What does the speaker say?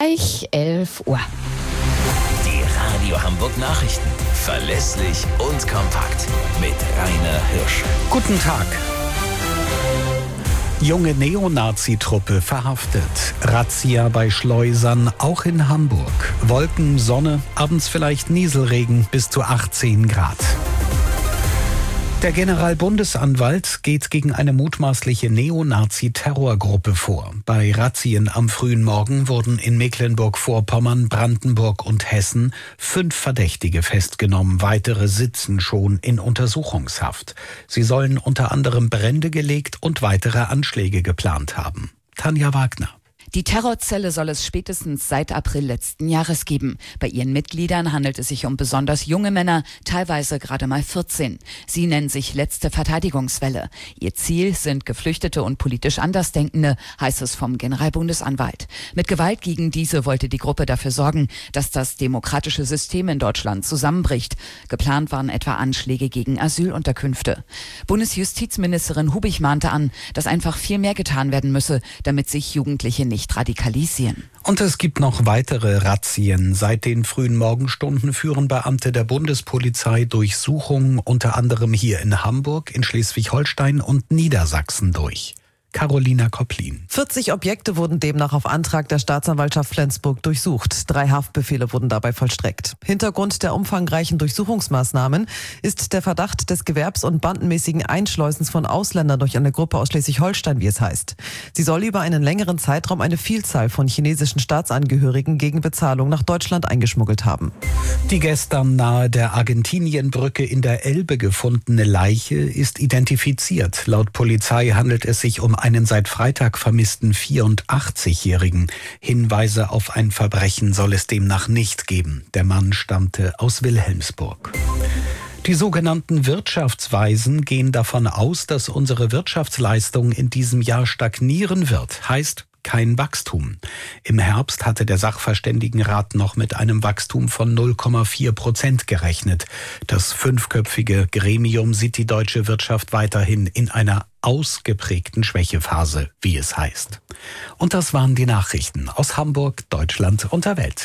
gleich 11 Uhr. Die Radio Hamburg Nachrichten. Verlässlich und kompakt. Mit Rainer Hirsch. Guten Tag. Junge Neonazi-Truppe verhaftet. Razzia bei Schleusern, auch in Hamburg. Wolken, Sonne, abends vielleicht Nieselregen, bis zu 18 Grad. Der Generalbundesanwalt geht gegen eine mutmaßliche Neonazi-Terrorgruppe vor. Bei Razzien am frühen Morgen wurden in Mecklenburg-Vorpommern, Brandenburg und Hessen 5 Verdächtige festgenommen. Weitere sitzen schon in Untersuchungshaft. Sie sollen unter anderem Brände gelegt und weitere Anschläge geplant haben. Tanja Wagner. Die Terrorzelle soll es spätestens seit April letzten Jahres geben. Bei ihren Mitgliedern handelt es sich um besonders junge Männer, teilweise gerade mal 14. Sie nennen sich Letzte Verteidigungswelle. Ihr Ziel sind Geflüchtete und politisch Andersdenkende, heißt es vom Generalbundesanwalt. Mit Gewalt gegen diese wollte die Gruppe dafür sorgen, dass das demokratische System in Deutschland zusammenbricht. Geplant waren etwa Anschläge gegen Asylunterkünfte. Bundesjustizministerin Hubig mahnte an, dass einfach viel mehr getan werden müsse, damit sich Jugendliche nicht radikalisieren. Und es gibt noch weitere Razzien. Seit den frühen Morgenstunden führen Beamte der Bundespolizei Durchsuchungen unter anderem hier in Hamburg, in Schleswig-Holstein und Niedersachsen durch. Carolina Kopplin. 40 Objekte wurden demnach auf Antrag der Staatsanwaltschaft Flensburg durchsucht. 3 Haftbefehle wurden dabei vollstreckt. Hintergrund der umfangreichen Durchsuchungsmaßnahmen ist der Verdacht des gewerbs- und bandenmäßigen Einschleusens von Ausländern durch eine Gruppe aus Schleswig-Holstein, wie es heißt. Sie soll über einen längeren Zeitraum eine Vielzahl von chinesischen Staatsangehörigen gegen Bezahlung nach Deutschland eingeschmuggelt haben. Die gestern nahe der Argentinienbrücke in der Elbe gefundene Leiche ist identifiziert. Laut Polizei handelt es sich um einen seit Freitag vermissten 84-Jährigen. Hinweise auf ein Verbrechen soll es demnach nicht geben. Der Mann stammte aus Wilhelmsburg. Die sogenannten Wirtschaftsweisen gehen davon aus, dass unsere Wirtschaftsleistung in diesem Jahr stagnieren wird. Heißt, kein Wachstum. Im Herbst hatte der Sachverständigenrat noch mit einem Wachstum von 0,4% gerechnet. Das 5-köpfige Gremium sieht die deutsche Wirtschaft weiterhin in einer ausgeprägten Schwächephase, wie es heißt. Und das waren die Nachrichten aus Hamburg, Deutschland und der Welt.